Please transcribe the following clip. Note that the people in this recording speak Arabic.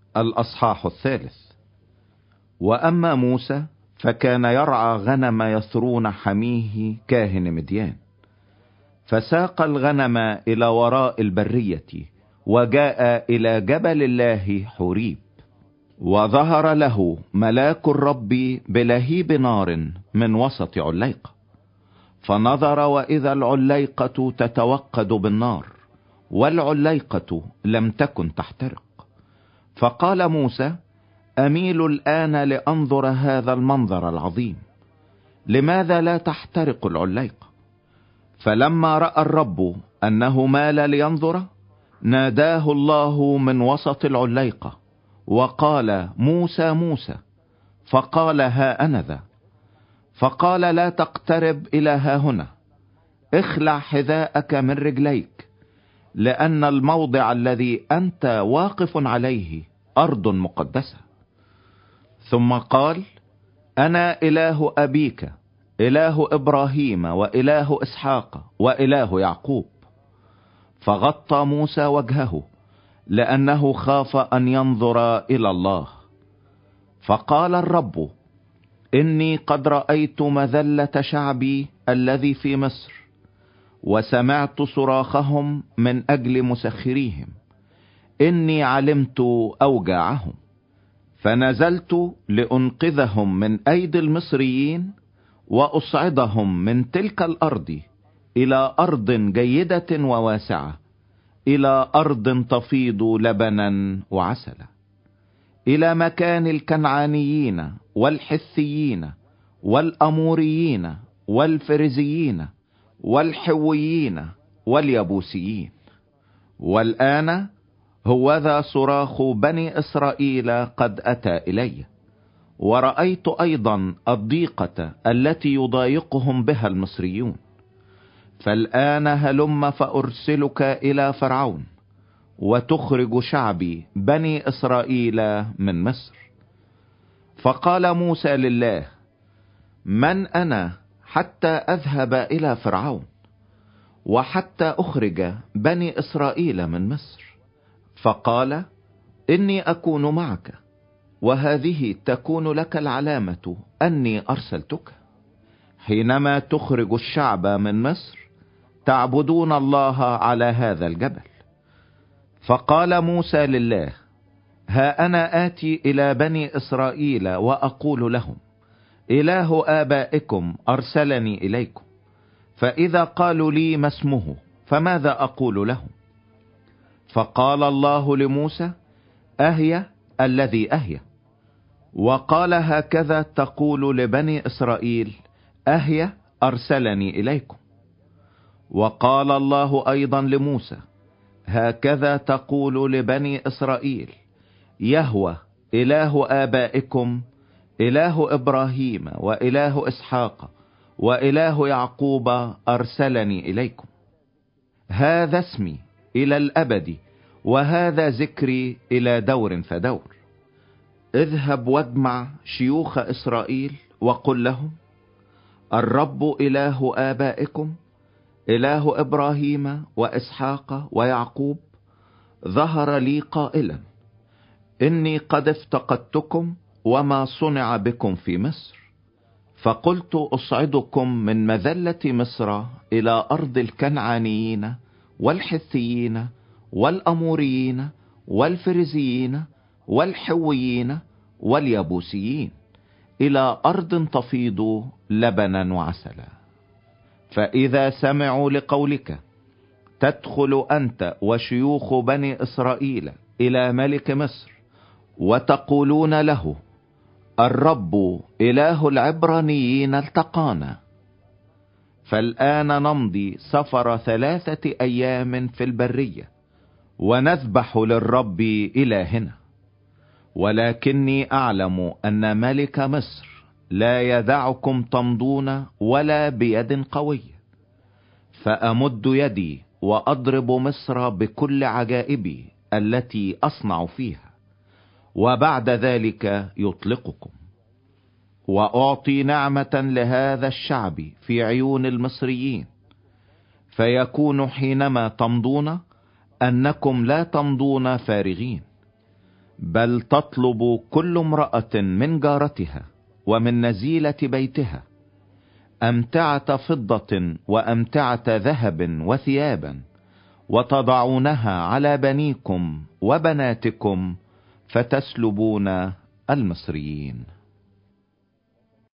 الأصحاح 3. وأما موسى فكان يرعى غنم يثرون حميه كاهن مديان، فساق الغنم إلى وراء البرية، وجاء إلى جبل الله حوريب، وظهر له ملاك الرب بلهيب نار من وسط عليقة، فنظر وإذا العليقة تتوقد بالنار، والعليقة لم تكن تحترق. فقال موسى: أميل الآن لأنظر هذا المنظر العظيم، لماذا لا تحترق العليقة؟ فلما رأى الرب أنه مال لينظر، ناداه الله من وسط العليقة وقال: موسى موسى. فقال: ها أنا ذا. فقال: لا تقترب إلى ها هنا، اخلع حذاءك من رجليك، لأن الموضع الذي أنت واقف عليه أرض مقدسة. ثم قال: أنا إله أبيك، إله إبراهيم وإله إسحاق وإله يعقوب. فغطى موسى وجهه لأنه خاف أن ينظر إلى الله. فقال الرب: إني قد رأيت مذلة شعبي الذي في مصر، وسمعت صراخهم من أجل مسخريهم، إني علمت أوجاعهم، فنزلت لأنقذهم من أيدي المصريين، وأصعدهم من تلك الأرض إلى أرض جيدة وواسعة، إلى أرض تفيض لبنا وعسلا، إلى مكان الكنعانيين والحثيين والأموريين والفرزيين والحويين واليبوسيين. والآن هوذا صراخ بني إسرائيل قد أتى إلي، ورأيت أيضا الضيقة التي يضايقهم بها المصريون. فالآن هلم فأرسلك إلى فرعون، وتخرج شعبي بني إسرائيل من مصر. فقال موسى لله: من أنا حتى أذهب إلى فرعون، وحتى أخرج بني إسرائيل من مصر؟ فقال: إني أكون معك، وهذه تكون لك العلامة أني أرسلتك. حينما تخرج الشعب من مصر تعبدون الله على هذا الجبل. فقال موسى لله: ها أنا آتي إلى بني إسرائيل وأقول لهم: إله آبائكم أرسلني إليكم، فإذا قالوا لي ما اسمه فماذا أقول لهم؟ فقال الله لموسى: أهي الذي أهي. وقال: هكذا تقول لبني إسرائيل: أهي أرسلني إليكم. وقال الله أيضا لموسى: هكذا تقول لبني إسرائيل: يهوه إله آبائكم، إله إبراهيم وإله إسحاق وإله يعقوب أرسلني إليكم. هذا اسمي إلى الأبد، وهذا ذكري إلى دور فدور. اذهب واجمع شيوخ إسرائيل وقل لهم: الرب إله آبائكم، إله إبراهيم وإسحاق ويعقوب، ظهر لي قائلا: إني قد افتقدتكم وما صنع بكم في مصر، فقلت أصعدكم من مذلة مصر إلى أرض الكنعانيين والحثيين والأموريين والفرزيين والحويين واليبوسيين، إلى أرض تفيض لبنا وعسلا. فإذا سمعوا لقولك تدخل أنت وشيوخ بني إسرائيل إلى ملك مصر، وتقولون له: الرب إله العبرانيين التقانا، فالآن نمضي سفر 3 أيام في البرية، ونذبح للرب إلهنا. ولكني أعلم أن ملك مصر لا يدعكم تمضون ولا بيد قوية، فأمد يدي وأضرب مصر بكل عجائبي التي أصنع فيها، وبعد ذلك يطلقكم. وأعطي نعمة لهذا الشعب في عيون المصريين، فيكون حينما تمضون أنكم لا تمضون فارغين، بل تطلب كل امرأة من جارتها ومن نزيلة بيتها أمتعة فضة وأمتعة ذهب وثيابا، وتضعونها على بنيكم وبناتكم فتسلبون المصريين.